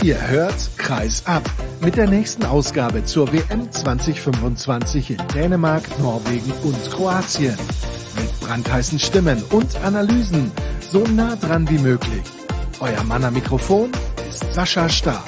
Ihr hört Kreis ab mit der nächsten Ausgabe zur WM 2025 in Dänemark, Norwegen und Kroatien. Mit brandheißen Stimmen und Analysen, so nah dran wie möglich. Euer Mann am Mikrofon ist Sascha Staat.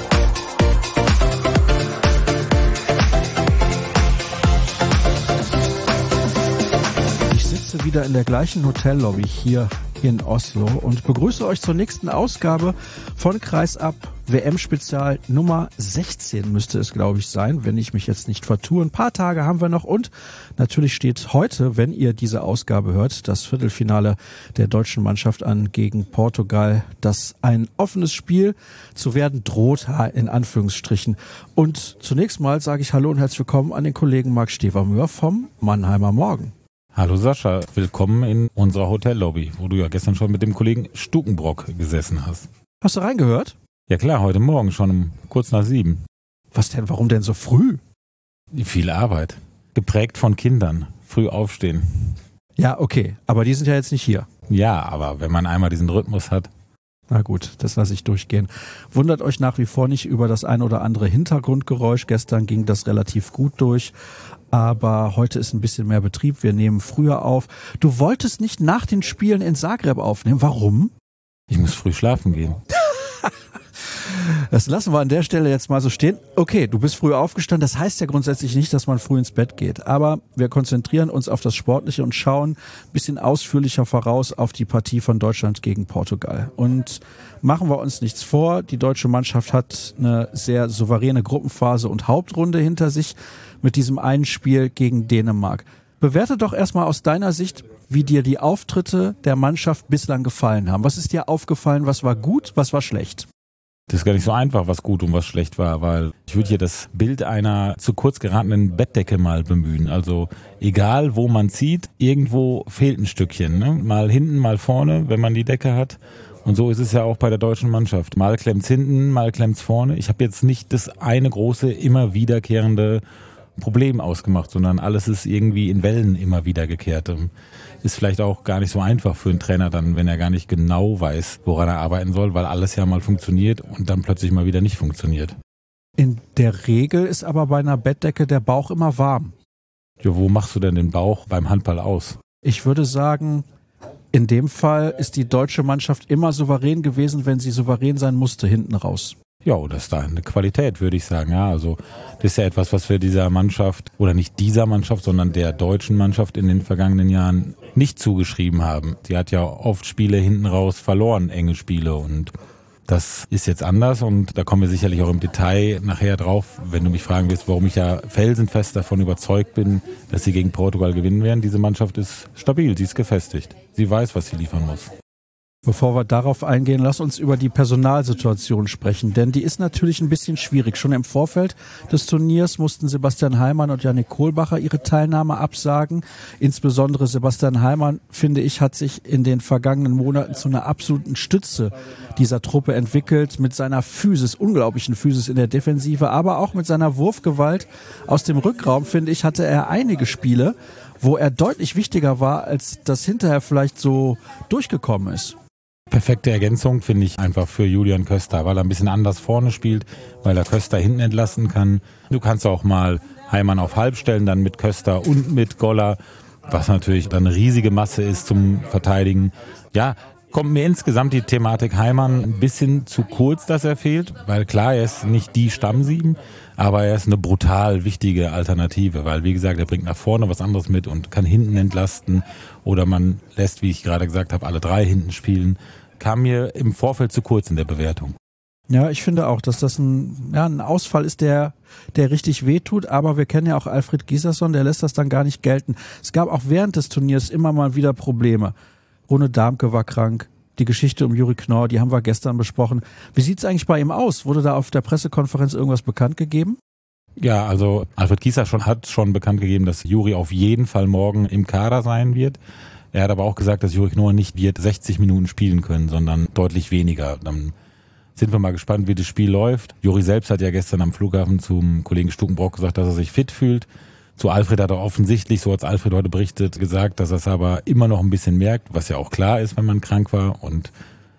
Ich sitze wieder in der gleichen Hotellobby hier in Oslo und begrüße euch zur nächsten Ausgabe von Kreis ab. WM-Spezial Nummer 16 müsste es, glaube ich, sein, wenn ich mich jetzt nicht vertue. Ein paar Tage haben wir noch und natürlich steht heute, wenn ihr diese Ausgabe hört, das Viertelfinale der deutschen Mannschaft an gegen Portugal, das ein offenes Spiel zu werden droht, in Anführungsstrichen. Und zunächst mal sage ich Hallo und herzlich willkommen an den Kollegen Marc Stevermühr vom Mannheimer Morgen. Hallo Sascha, willkommen in unserer Hotellobby, wo du ja gestern schon mit dem Kollegen Stukenbrock gesessen hast. Hast du reingehört? Ja klar, heute Morgen schon um kurz nach 7. Was denn, warum denn so früh? Viel Arbeit, geprägt von Kindern, früh aufstehen. Ja, okay, aber die sind ja jetzt nicht hier. Ja, aber wenn man einmal diesen Rhythmus hat. Na gut, das lasse ich durchgehen. Wundert euch nach wie vor nicht über das ein oder andere Hintergrundgeräusch. Gestern ging das relativ gut durch, aber heute ist ein bisschen mehr Betrieb. Wir nehmen früher auf. Du wolltest nicht nach den Spielen in Zagreb aufnehmen. Warum? Ich muss früh schlafen gehen. Das lassen wir an der Stelle jetzt mal so stehen. Okay, du bist früh aufgestanden. Das heißt ja grundsätzlich nicht, dass man früh ins Bett geht. Aber wir konzentrieren uns auf das Sportliche und schauen ein bisschen ausführlicher voraus auf die Partie von Deutschland gegen Portugal. Und machen wir uns nichts vor. Die deutsche Mannschaft hat eine sehr souveräne Gruppenphase und Hauptrunde hinter sich mit diesem einen Spiel gegen Dänemark. Bewerte doch erstmal aus deiner Sicht, wie dir die Auftritte der Mannschaft bislang gefallen haben. Was ist dir aufgefallen? Was war gut? Was war schlecht? Das ist gar nicht so einfach, was gut und was schlecht war, weil ich würde hier das Bild einer zu kurz geratenen Bettdecke mal bemühen. Also egal, wo man zieht, irgendwo fehlt ein Stückchen. Ne? Mal hinten, mal vorne, wenn man die Decke hat. Und so ist es ja auch bei der deutschen Mannschaft. Mal klemmt's hinten, mal klemmt's vorne. Ich habe jetzt nicht das eine große, immer wiederkehrende Problem ausgemacht, sondern alles ist irgendwie in Wellen immer wiedergekehrt. Ist vielleicht auch gar nicht so einfach für einen Trainer dann, wenn er gar nicht genau weiß, woran er arbeiten soll, weil alles ja mal funktioniert und dann plötzlich mal wieder nicht funktioniert. In der Regel ist aber bei einer Bettdecke der Bauch immer warm. Ja, wo machst du denn den Bauch beim Handball aus? Ich würde sagen, in dem Fall ist die deutsche Mannschaft immer souverän gewesen, wenn sie souverän sein musste, hinten raus. Ja, das ist da eine Qualität, würde ich sagen. Ja, also das ist ja etwas, was wir dieser Mannschaft, oder nicht dieser Mannschaft, sondern der deutschen Mannschaft in den vergangenen Jahren nicht zugeschrieben haben. Die hat ja oft Spiele hinten raus verloren, enge Spiele, und das ist jetzt anders und da kommen wir sicherlich auch im Detail nachher drauf, wenn du mich fragen willst, warum ich ja felsenfest davon überzeugt bin, dass sie gegen Portugal gewinnen werden. Diese Mannschaft ist stabil, sie ist gefestigt. Sie weiß, was sie liefern muss. Bevor wir darauf eingehen, lass uns über die Personalsituation sprechen, denn die ist natürlich ein bisschen schwierig. Schon im Vorfeld des Turniers mussten Sebastian Heilmann und Yannick Kohlbacher ihre Teilnahme absagen. Insbesondere Sebastian Heilmann, finde ich, hat sich in den vergangenen Monaten zu einer absoluten Stütze dieser Truppe entwickelt, mit seiner Physis, unglaublichen Physis in der Defensive, aber auch mit seiner Wurfgewalt aus dem Rückraum, finde ich, hatte er einige Spiele, wo er deutlich wichtiger war, als das hinterher vielleicht so durchgekommen ist. Perfekte Ergänzung, finde ich, einfach für Julian Köster, weil er ein bisschen anders vorne spielt, weil er Köster hinten entlasten kann. Du kannst auch mal Heilmann auf halb stellen, dann mit Köster und mit Goller, was natürlich dann eine riesige Masse ist zum Verteidigen. Ja, kommt mir insgesamt die Thematik Heilmann ein bisschen zu kurz, dass er fehlt, weil klar, er ist nicht die Stammsieben, aber er ist eine brutal wichtige Alternative, weil wie gesagt, er bringt nach vorne was anderes mit und kann hinten entlasten oder man lässt, wie ich gerade gesagt habe, alle drei hinten spielen. Kam mir im Vorfeld zu kurz in der Bewertung. Ja, ich finde auch, dass das ein Ausfall ist, der richtig wehtut, aber wir kennen ja auch Alfred Gislason, der lässt das dann gar nicht gelten. Es gab auch während des Turniers immer mal wieder Probleme. Rune Darmke war krank. Die Geschichte um Juri Knorr, die haben wir gestern besprochen. Wie sieht's eigentlich bei ihm aus? Wurde da auf der Pressekonferenz irgendwas bekannt gegeben? Ja, also Alfred Gislason hat schon bekannt gegeben, dass Juri auf jeden Fall morgen im Kader sein wird. Er hat aber auch gesagt, dass Juri Knorr nicht wird 60 Minuten spielen können, sondern deutlich weniger. Dann sind wir mal gespannt, wie das Spiel läuft. Juri selbst hat ja gestern am Flughafen zum Kollegen Stukenbrock gesagt, dass er sich fit fühlt. Zu Alfred hat er offensichtlich, so hat Alfred heute berichtet, gesagt, dass er es aber immer noch ein bisschen merkt, was ja auch klar ist, wenn man krank war. Und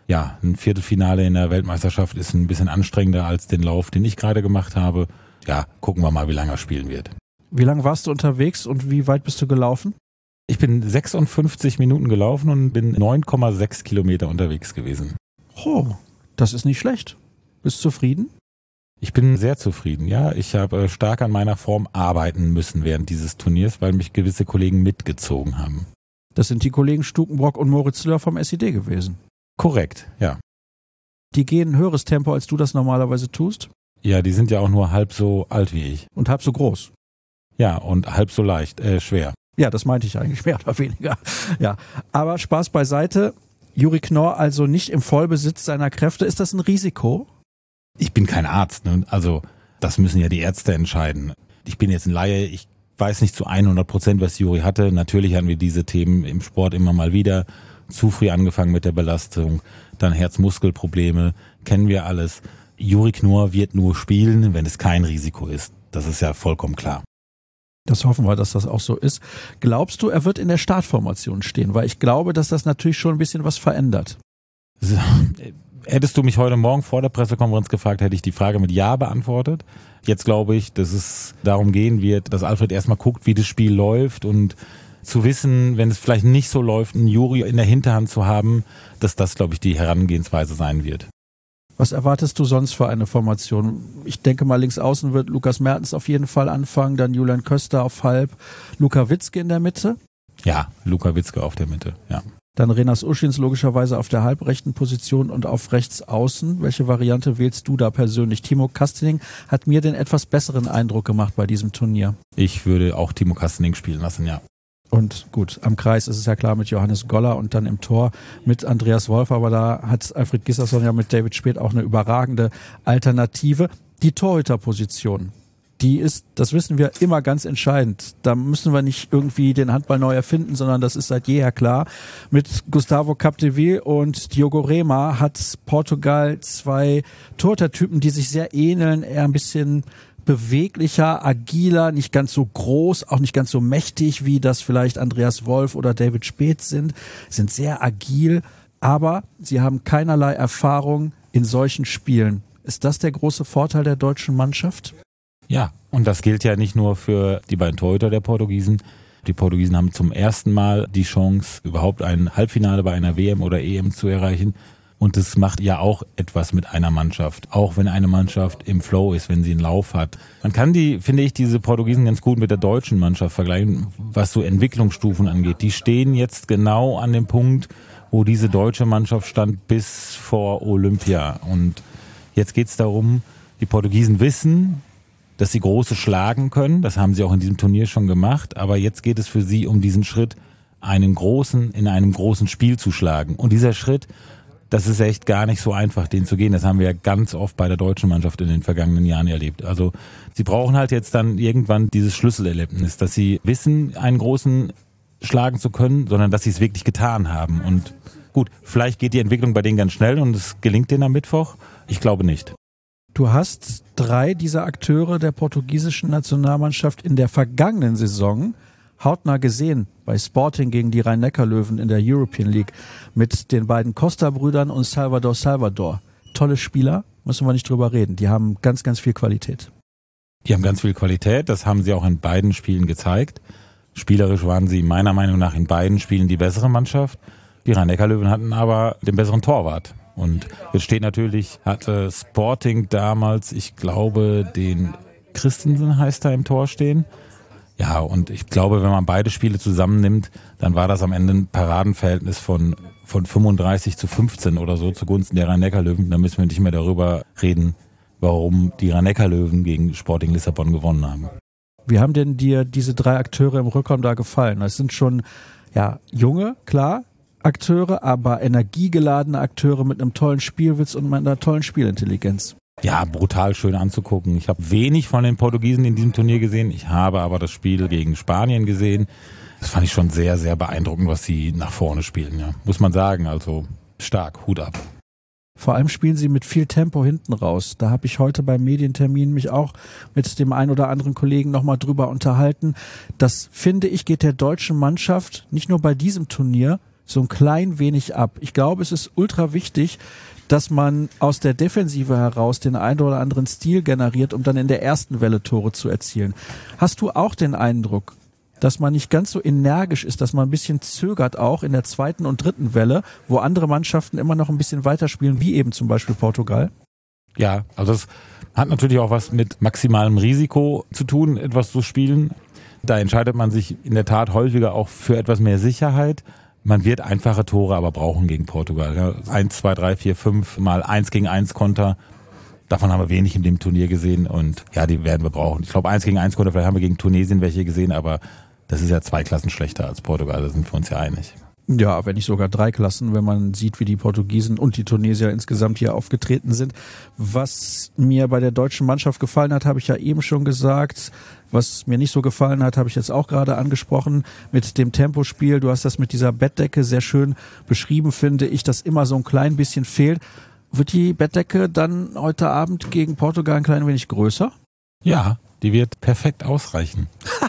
ja, ein Viertelfinale in der Weltmeisterschaft ist ein bisschen anstrengender als den Lauf, den ich gerade gemacht habe. Ja, gucken wir mal, wie lange er spielen wird. Wie lange warst du unterwegs und wie weit bist du gelaufen? Ich bin 56 Minuten gelaufen und bin 9,6 Kilometer unterwegs gewesen. Oh, das ist nicht schlecht. Bist du zufrieden? Ich bin sehr zufrieden, ja. Ich habe stark an meiner Form arbeiten müssen während dieses Turniers, weil mich gewisse Kollegen mitgezogen haben. Das sind die Kollegen Stukenbrock und Moritz Löhr vom SED gewesen. Korrekt, ja. Die gehen ein höheres Tempo, als du das normalerweise tust? Ja, die sind ja auch nur halb so alt wie ich. Und halb so groß? Ja, und halb so leicht, schwer. Ja, das meinte ich eigentlich, mehr oder weniger. Ja, aber Spaß beiseite. Juri Knorr also nicht im Vollbesitz seiner Kräfte. Ist das ein Risiko? Ich bin kein Arzt, ne? Also das müssen ja die Ärzte entscheiden. Ich bin jetzt ein Laie, ich weiß nicht zu 100%, was Juri hatte. Natürlich hatten wir diese Themen im Sport immer mal wieder. Zu früh angefangen mit der Belastung, dann Herzmuskelprobleme, kennen wir alles. Juri Knorr wird nur spielen, wenn es kein Risiko ist. Das ist ja vollkommen klar. Das hoffen wir, dass das auch so ist. Glaubst du, er wird in der Startformation stehen? Weil ich glaube, dass das natürlich schon ein bisschen was verändert. Hättest du mich heute Morgen vor der Pressekonferenz gefragt, hätte ich die Frage mit Ja beantwortet. Jetzt glaube ich, dass es darum gehen wird, dass Alfred erstmal guckt, wie das Spiel läuft und zu wissen, wenn es vielleicht nicht so läuft, einen Juri in der Hinterhand zu haben, dass das, glaube ich, die Herangehensweise sein wird. Was erwartest du sonst für eine Formation? Ich denke mal, links außen wird Lukas Mertens auf jeden Fall anfangen, dann Julian Köster auf halb, Luka Witzke in der Mitte. Ja, Luka Witzke auf der Mitte, ja. Dann Renas Uschins logischerweise auf der halbrechten Position und auf rechts außen. Welche Variante wählst du da persönlich? Timo Kastening hat mir den etwas besseren Eindruck gemacht bei diesem Turnier. Ich würde auch Timo Kastening spielen lassen, ja. Und gut, am Kreis ist es ja klar mit Johannes Goller und dann im Tor mit Andreas Wolf, aber da hat Alfred Gisserson ja mit David Späth auch eine überragende Alternative. Die Torhüterposition, die ist, das wissen wir, immer ganz entscheidend. Da müssen wir nicht irgendwie den Handball neu erfinden, sondern das ist seit jeher klar. Mit Gustavo Capdeville und Diogo Rema hat Portugal zwei Torhütertypen, die sich sehr ähneln, eher ein bisschen beweglicher, agiler, nicht ganz so groß, auch nicht ganz so mächtig, wie das vielleicht Andreas Wolf oder David Späth sind sehr agil, aber sie haben keinerlei Erfahrung in solchen Spielen. Ist das der große Vorteil der deutschen Mannschaft? Ja, und das gilt ja nicht nur für die beiden Torhüter der Portugiesen. Die Portugiesen haben zum ersten Mal die Chance, überhaupt ein Halbfinale bei einer WM oder EM zu erreichen. Und das macht ja auch etwas mit einer Mannschaft, auch wenn eine Mannschaft im Flow ist, wenn sie einen Lauf hat. Man kann diese Portugiesen ganz gut mit der deutschen Mannschaft vergleichen, was so Entwicklungsstufen angeht. Die stehen jetzt genau an dem Punkt, wo diese deutsche Mannschaft stand bis vor Olympia. Und jetzt geht es darum, die Portugiesen wissen, dass sie Große schlagen können. Das haben sie auch in diesem Turnier schon gemacht. Aber jetzt geht es für sie um diesen Schritt, einen Großen in einem großen Spiel zu schlagen. Und dieser Schritt, das ist echt gar nicht so einfach, den zu gehen. Das haben wir ja ganz oft bei der deutschen Mannschaft in den vergangenen Jahren erlebt. Also sie brauchen halt jetzt dann irgendwann dieses Schlüsselerlebnis, dass sie wissen, einen Großen schlagen zu können, sondern dass sie es wirklich getan haben. Und gut, vielleicht geht die Entwicklung bei denen ganz schnell und es gelingt denen am Mittwoch. Ich glaube nicht. Du hast 3 dieser Akteure der portugiesischen Nationalmannschaft in der vergangenen Saison hautnah gesehen bei Sporting gegen die Rhein-Neckar-Löwen in der European League mit den beiden Costa-Brüdern und Salvador. Tolle Spieler, müssen wir nicht drüber reden. Die haben ganz, ganz viel Qualität. Die haben ganz viel Qualität, das haben sie auch in beiden Spielen gezeigt. Spielerisch waren sie meiner Meinung nach in beiden Spielen die bessere Mannschaft. Die Rhein-Neckar-Löwen hatten aber den besseren Torwart. Und jetzt steht natürlich, hatte Sporting damals, ich glaube, den Christensen heißt er im Tor stehen. Ja, und ich glaube, wenn man beide Spiele zusammennimmt, dann war das am Ende ein Paradenverhältnis von 35-15 oder so zugunsten der Rhein-Neckar-Löwen. Da müssen wir nicht mehr darüber reden, warum die Rhein-Neckar-Löwen gegen Sporting Lissabon gewonnen haben. Wie haben denn dir diese 3 Akteure im Rückraum da gefallen? Das sind schon junge, klar, Akteure, aber energiegeladene Akteure mit einem tollen Spielwitz und mit einer tollen Spielintelligenz. Ja, brutal schön anzugucken. Ich habe wenig von den Portugiesen in diesem Turnier gesehen. Ich habe aber das Spiel gegen Spanien gesehen. Das fand ich schon sehr, sehr beeindruckend, was sie nach vorne spielen. Ja, muss man sagen, also stark, Hut ab. Vor allem spielen sie mit viel Tempo hinten raus. Da habe ich heute beim Medientermin mich auch mit dem einen oder anderen Kollegen nochmal drüber unterhalten. Das, finde ich, geht der deutschen Mannschaft nicht nur bei diesem Turnier, so ein klein wenig ab. Ich glaube, es ist ultra wichtig, dass man aus der Defensive heraus den einen oder anderen Stil generiert, um dann in der ersten Welle Tore zu erzielen. Hast du auch den Eindruck, dass man nicht ganz so energisch ist, dass man ein bisschen zögert auch in der zweiten und dritten Welle, wo andere Mannschaften immer noch ein bisschen weiterspielen, wie eben zum Beispiel Portugal? Ja, also das hat natürlich auch was mit maximalem Risiko zu tun, etwas zu spielen. Da entscheidet man sich in der Tat häufiger auch für etwas mehr Sicherheit. Man wird einfache Tore aber brauchen gegen Portugal. Ja, 1, 2, 3, 4, 5 mal 1 gegen 1 Konter. Davon haben wir wenig in dem Turnier gesehen und ja, die werden wir brauchen. Ich glaube 1 gegen 1 Konter, vielleicht haben wir gegen Tunesien welche gesehen, aber das ist ja 2 Klassen schlechter als Portugal, da sind wir uns ja einig. Ja, wenn nicht sogar 3 Klassen, wenn man sieht, wie die Portugiesen und die Tunesier insgesamt hier aufgetreten sind. Was mir bei der deutschen Mannschaft gefallen hat, habe ich ja eben schon gesagt. Was mir nicht so gefallen hat, habe ich jetzt auch gerade angesprochen mit dem Tempospiel. Du hast das mit dieser Bettdecke sehr schön beschrieben, finde ich, dass immer so ein klein bisschen fehlt. Wird die Bettdecke dann heute Abend gegen Portugal ein klein wenig größer? Ja, die wird perfekt ausreichen.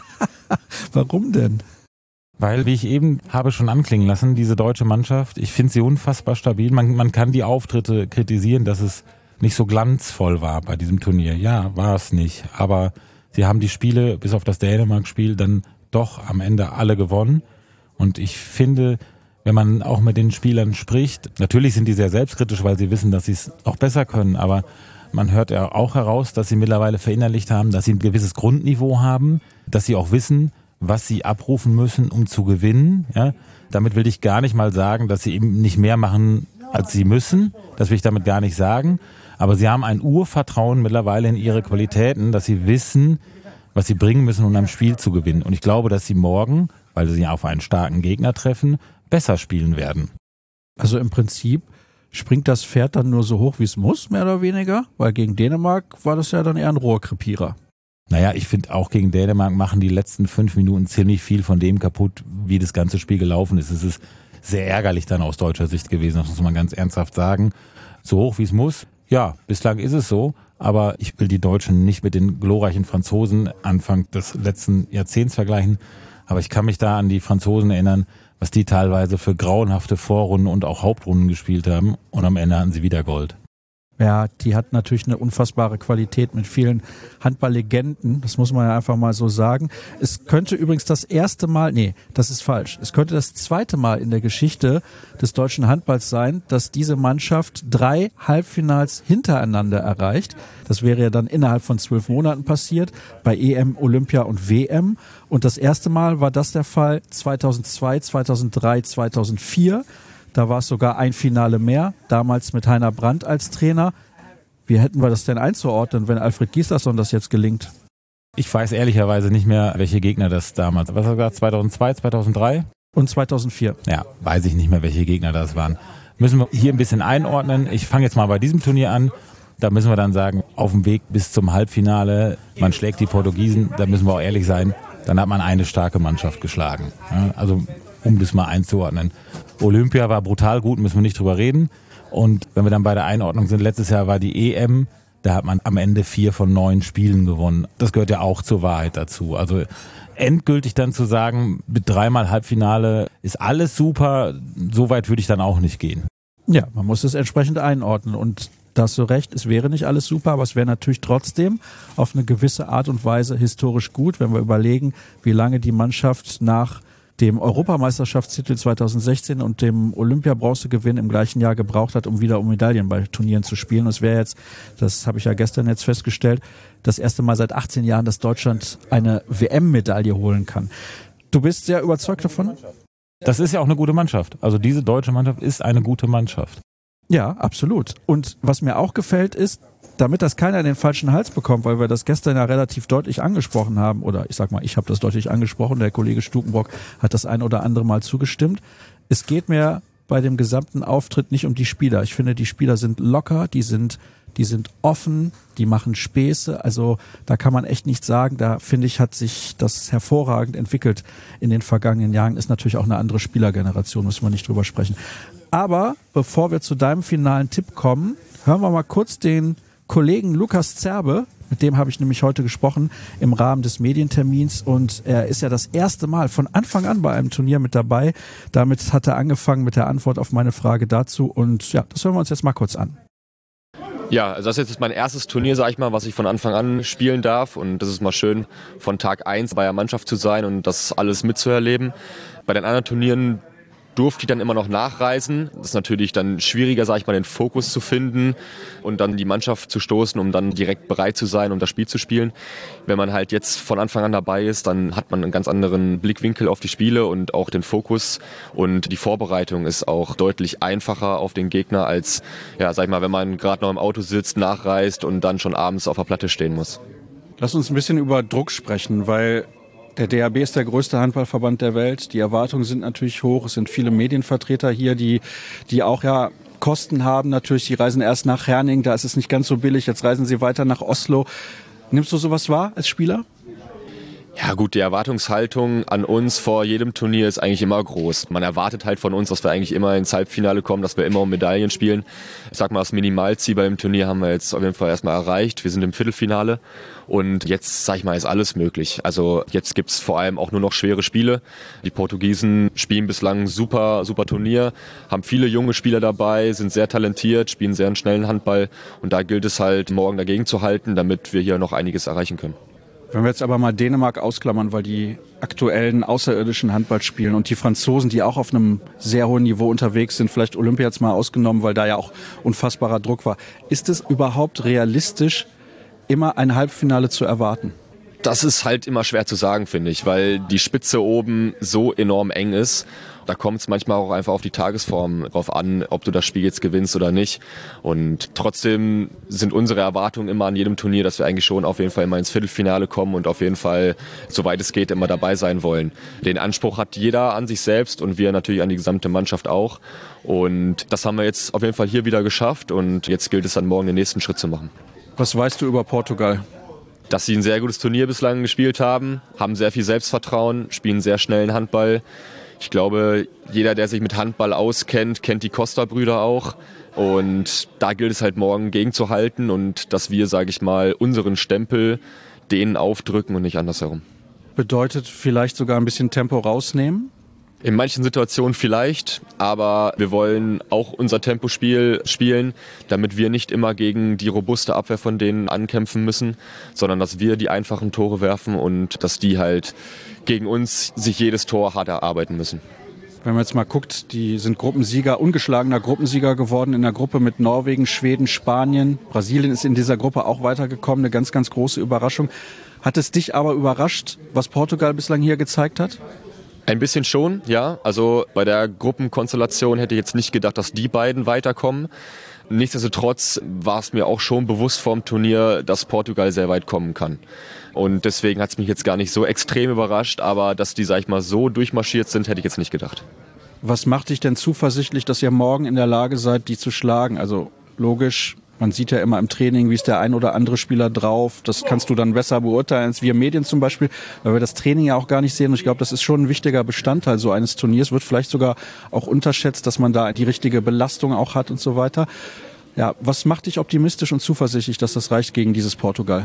Warum denn? Weil, wie ich eben habe schon anklingen lassen, diese deutsche Mannschaft, ich finde sie unfassbar stabil. Man kann die Auftritte kritisieren, dass es nicht so glanzvoll war bei diesem Turnier. Ja, war es nicht. Aber sie haben die Spiele, bis auf das Dänemark-Spiel, dann doch am Ende alle gewonnen. Und ich finde, wenn man auch mit den Spielern spricht, natürlich sind die sehr selbstkritisch, weil sie wissen, dass sie es auch besser können. Aber man hört ja auch heraus, dass sie mittlerweile verinnerlicht haben, dass sie ein gewisses Grundniveau haben, dass sie auch wissen, was sie abrufen müssen, um zu gewinnen. Ja, damit will ich gar nicht mal sagen, dass sie eben nicht mehr machen, als sie müssen. Das will ich damit gar nicht sagen. Aber sie haben ein Urvertrauen mittlerweile in ihre Qualitäten, dass sie wissen, was sie bringen müssen, um am Spiel zu gewinnen. Und ich glaube, dass sie morgen, weil sie auf einen starken Gegner treffen, besser spielen werden. Also im Prinzip springt das Pferd dann nur so hoch, wie es muss, mehr oder weniger? Weil gegen Dänemark war das ja dann eher ein Rohrkrepierer. Naja, ich finde auch gegen Dänemark machen die letzten 5 Minuten ziemlich viel von dem kaputt, wie das ganze Spiel gelaufen ist. Es ist sehr ärgerlich dann aus deutscher Sicht gewesen, das muss man ganz ernsthaft sagen. So hoch wie es muss, ja, bislang ist es so, aber ich will die Deutschen nicht mit den glorreichen Franzosen Anfang des letzten Jahrzehnts vergleichen, aber ich kann mich da an die Franzosen erinnern, was die teilweise für grauenhafte Vorrunden und auch Hauptrunden gespielt haben und am Ende hatten sie wieder Gold. Ja, die hat natürlich eine unfassbare Qualität mit vielen Handballlegenden. Das muss man ja einfach mal so sagen. Es könnte übrigens das erste Mal, nee, das ist falsch. Es könnte das zweite Mal in der Geschichte des deutschen Handballs sein, dass diese Mannschaft 3 Halbfinals hintereinander erreicht. Das wäre ja dann innerhalb von 12 Monaten passiert bei EM, Olympia und WM. Und das erste Mal war das der Fall 2002, 2003, 2004. Da war es sogar ein Finale mehr, damals mit Heiner Brandt als Trainer. Wie hätten wir das denn einzuordnen, wenn Alfred Gislason das jetzt gelingt? Ich weiß ehrlicherweise nicht mehr, welche Gegner das damals, was hat er gesagt, 2002, 2003? Und 2004. Ja, weiß ich nicht mehr, welche Gegner das waren. Müssen wir hier ein bisschen einordnen. Ich fange jetzt mal bei diesem Turnier an. Da müssen wir dann sagen, auf dem Weg bis zum Halbfinale, man schlägt die Portugiesen, da müssen wir auch ehrlich sein, dann hat man eine starke Mannschaft geschlagen. Ja, also um das mal einzuordnen. Olympia war brutal gut, müssen wir nicht drüber reden. Und wenn wir dann bei der Einordnung sind, letztes Jahr war die EM, da hat man am Ende 4 von 9 Spielen gewonnen. Das gehört ja auch zur Wahrheit dazu. Also endgültig dann zu sagen, mit 3-mal Halbfinale ist alles super, so weit würde ich dann auch nicht gehen. Ja, man muss es entsprechend einordnen und da hast du recht, es wäre nicht alles super, aber es wäre natürlich trotzdem auf eine gewisse Art und Weise historisch gut, wenn wir überlegen, wie lange die Mannschaft nach dem Europameisterschaftstitel 2016 und dem Olympia-Bronzegewinn im gleichen Jahr gebraucht hat, um wieder um Medaillen bei Turnieren zu spielen. Und es wäre jetzt, das habe ich ja gestern jetzt festgestellt, das erste Mal seit 18 Jahren, dass Deutschland eine WM-Medaille holen kann. Du bist sehr überzeugt davon? Das ist ja auch eine gute Mannschaft. Also diese deutsche Mannschaft ist eine gute Mannschaft. Ja, absolut. Und was mir auch gefällt ist, damit das keiner in den falschen Hals bekommt, weil wir das gestern ja relativ deutlich angesprochen haben, oder ich sag mal, ich habe das deutlich angesprochen, der Kollege Stukenbrock hat das ein oder andere Mal zugestimmt. Es geht mir bei dem gesamten Auftritt nicht um die Spieler. Ich finde, die Spieler sind locker, die sind offen, die machen Späße, also da kann man echt nichts sagen. Da finde ich, hat sich das hervorragend entwickelt in den vergangenen Jahren. Ist natürlich auch eine andere Spielergeneration, müssen wir nicht drüber sprechen. Aber bevor wir zu deinem finalen Tipp kommen, hören wir mal kurz den Kollegen Lukas Zerbe, Mit dem habe ich nämlich heute gesprochen im Rahmen des Medientermins und er ist ja das erste Mal von Anfang an bei einem Turnier mit dabei. Damit hat er angefangen mit der Antwort auf meine Frage dazu und ja, das hören wir uns jetzt mal kurz an. Ja, also das ist jetzt mein erstes Turnier, sag ich mal, was ich von Anfang an spielen darf und das ist mal schön, von Tag 1 bei der Mannschaft zu sein und das alles mitzuerleben. Bei den anderen Turnieren durfte ich dann immer noch nachreisen. Das ist natürlich dann schwieriger, sag ich mal, den Fokus zu finden und dann die Mannschaft zu stoßen, um dann direkt bereit zu sein, um das Spiel zu spielen. Wenn man halt jetzt von Anfang an dabei ist, dann hat man einen ganz anderen Blickwinkel auf die Spiele und auch den Fokus und die Vorbereitung ist auch deutlich einfacher auf den Gegner als, ja, sag ich mal, wenn man gerade noch im Auto sitzt, nachreist und dann schon abends auf der Platte stehen muss. Lass uns ein bisschen über Druck sprechen, weil der DHB ist der größte Handballverband der Welt. Die Erwartungen sind natürlich hoch. Es sind viele Medienvertreter hier, die auch ja Kosten haben. Natürlich, die reisen erst nach Herning, da ist es nicht ganz so billig. Jetzt reisen sie weiter nach Oslo. Nimmst du sowas wahr als Spieler? Ja gut, die Erwartungshaltung an uns vor jedem Turnier ist eigentlich immer groß. Man erwartet halt von uns, dass wir eigentlich immer ins Halbfinale kommen, dass wir immer um Medaillen spielen. Ich sag mal, das Minimalziel beim Turnier haben wir jetzt auf jeden Fall erstmal erreicht. Wir sind im Viertelfinale und jetzt, sag ich mal, ist alles möglich. Also jetzt gibt's vor allem auch nur noch schwere Spiele. Die Portugiesen spielen bislang super Turnier, haben viele junge Spieler dabei, sind sehr talentiert, spielen sehr einen schnellen Handball und da gilt es halt, morgen dagegen zu halten, damit wir hier noch einiges erreichen können. Wenn wir jetzt aber mal Dänemark ausklammern, weil die aktuellen außerirdischen Handball spielen und die Franzosen, die auch auf einem sehr hohen Niveau unterwegs sind, vielleicht Olympia jetzt mal ausgenommen, weil da ja auch unfassbarer Druck war. Ist es überhaupt realistisch, immer ein Halbfinale zu erwarten? Das ist halt immer schwer zu sagen, finde ich, weil die Spitze oben so enorm eng ist. Da kommt es manchmal auch einfach auf die Tagesform drauf an, ob du das Spiel jetzt gewinnst oder nicht. Und trotzdem sind unsere Erwartungen immer an jedem Turnier, dass wir eigentlich schon auf jeden Fall immer ins Viertelfinale kommen und auf jeden Fall, soweit es geht, immer dabei sein wollen. Den Anspruch hat jeder an sich selbst und wir natürlich an die gesamte Mannschaft auch. Und das haben wir jetzt auf jeden Fall hier wieder geschafft und jetzt gilt es dann morgen den nächsten Schritt zu machen. Was weißt du über Portugal? Dass sie ein sehr gutes Turnier bislang gespielt haben sehr viel Selbstvertrauen, spielen sehr schnellen Handball. Ich glaube, jeder, der sich mit Handball auskennt, kennt die Costa-Brüder auch. Und da gilt es halt morgen gegenzuhalten und dass wir, sage ich mal, unseren Stempel denen aufdrücken und nicht andersherum. Bedeutet vielleicht sogar ein bisschen Tempo rausnehmen? In manchen Situationen vielleicht, aber wir wollen auch unser Tempospiel spielen, damit wir nicht immer gegen die robuste Abwehr von denen ankämpfen müssen, sondern dass wir die einfachen Tore werfen und dass die halt gegen uns sich jedes Tor hart erarbeiten müssen. Wenn man jetzt mal guckt, die sind Gruppensieger, ungeschlagener Gruppensieger geworden in der Gruppe mit Norwegen, Schweden, Spanien. Brasilien ist in dieser Gruppe auch weitergekommen, eine ganz, ganz große Überraschung. Hat es dich aber überrascht, was Portugal bislang hier gezeigt hat? Ein bisschen schon, ja. Also bei der Gruppenkonstellation hätte ich jetzt nicht gedacht, dass die beiden weiterkommen. Nichtsdestotrotz war es mir auch schon bewusst vorm Turnier, dass Portugal sehr weit kommen kann. Und deswegen hat es mich jetzt gar nicht so extrem überrascht, aber dass die, sag ich mal, so durchmarschiert sind, hätte ich jetzt nicht gedacht. Was macht dich denn zuversichtlich, dass ihr morgen in der Lage seid, die zu schlagen? Also logisch, man sieht ja immer im Training, wie ist der ein oder andere Spieler drauf. Das kannst du dann besser beurteilen als wir Medien zum Beispiel, weil wir das Training ja auch gar nicht sehen. Und ich glaube, das ist schon ein wichtiger Bestandteil so eines Turniers. Wird vielleicht sogar auch unterschätzt, dass man da die richtige Belastung auch hat und so weiter. Ja, was macht dich optimistisch und zuversichtlich, dass das reicht gegen dieses Portugal?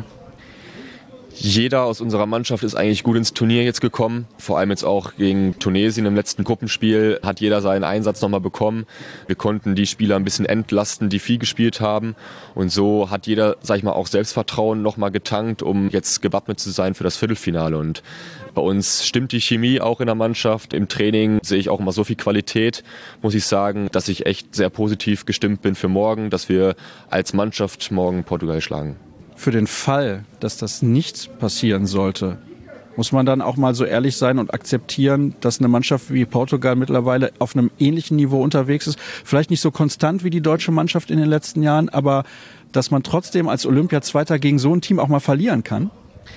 Jeder aus unserer Mannschaft ist eigentlich gut ins Turnier jetzt gekommen. Vor allem jetzt auch gegen Tunesien im letzten Gruppenspiel hat jeder seinen Einsatz nochmal bekommen. Wir konnten die Spieler ein bisschen entlasten, die viel gespielt haben. Und so hat jeder, sag ich mal, auch Selbstvertrauen nochmal getankt, um jetzt gewappnet zu sein für das Viertelfinale. Und bei uns stimmt die Chemie auch in der Mannschaft. Im Training sehe ich auch immer so viel Qualität, muss ich sagen, dass ich echt sehr positiv gestimmt bin für morgen, dass wir als Mannschaft morgen Portugal schlagen. Für den Fall, dass das nicht passieren sollte, muss man dann auch mal so ehrlich sein und akzeptieren, dass eine Mannschaft wie Portugal mittlerweile auf einem ähnlichen Niveau unterwegs ist. Vielleicht nicht so konstant wie die deutsche Mannschaft in den letzten Jahren, aber dass man trotzdem als Olympiazweiter gegen so ein Team auch mal verlieren kann?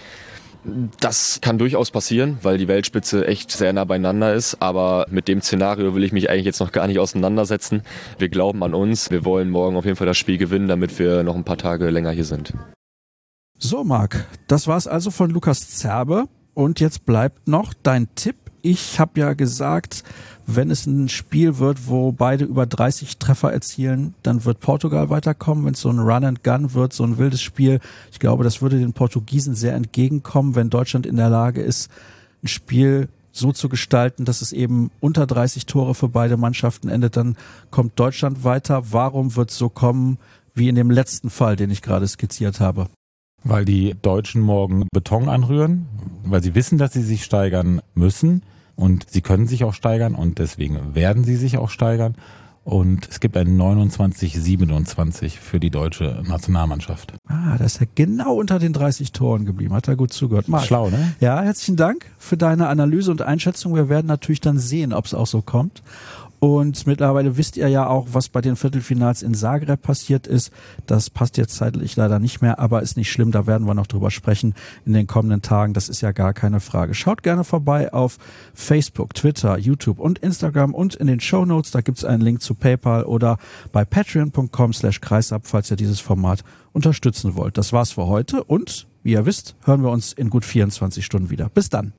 Das kann durchaus passieren, weil die Weltspitze echt sehr nah beieinander ist. Aber mit dem Szenario will ich mich eigentlich jetzt noch gar nicht auseinandersetzen. Wir glauben an uns. Wir wollen morgen auf jeden Fall das Spiel gewinnen, damit wir noch ein paar Tage länger hier sind. So, Marc, das war's also von Lukas Zerbe. Und jetzt bleibt noch dein Tipp Ich habe ja gesagt, wenn es ein Spiel wird, wo beide über 30 Treffer erzielen, dann wird Portugal weiterkommen. Wenn es so ein Run and Gun wird, so ein wildes Spiel, ich glaube, das würde den Portugiesen sehr entgegenkommen, wenn Deutschland in der Lage ist, ein Spiel so zu gestalten, dass es eben unter 30 Tore für beide Mannschaften endet, dann kommt Deutschland weiter. Warum wird es so kommen wie in dem letzten Fall, den ich gerade skizziert habe? Weil die Deutschen morgen Beton anrühren, weil sie wissen, dass sie sich steigern müssen und sie können sich auch steigern und deswegen werden sie sich auch steigern. Und es gibt ein 29-27 für die deutsche Nationalmannschaft. Da ist er genau unter den 30 Toren geblieben. Hat er gut zugehört. Marc. Schlau, ne? Ja, herzlichen Dank für deine Analyse und Einschätzung. Wir werden natürlich dann sehen, ob es auch so kommt. Und mittlerweile wisst ihr ja auch, was bei den Viertelfinals in Zagreb passiert ist. Das passt jetzt zeitlich leider nicht mehr, aber ist nicht schlimm. Da werden wir noch drüber sprechen in den kommenden Tagen. Das ist ja gar keine Frage. Schaut gerne vorbei auf Facebook, Twitter, YouTube und Instagram und in den Shownotes. Da gibt's einen Link zu PayPal oder bei patreon.com/kreisab, falls ihr dieses Format unterstützen wollt. Das war's für heute und wie ihr wisst, hören wir uns in gut 24 Stunden wieder. Bis dann.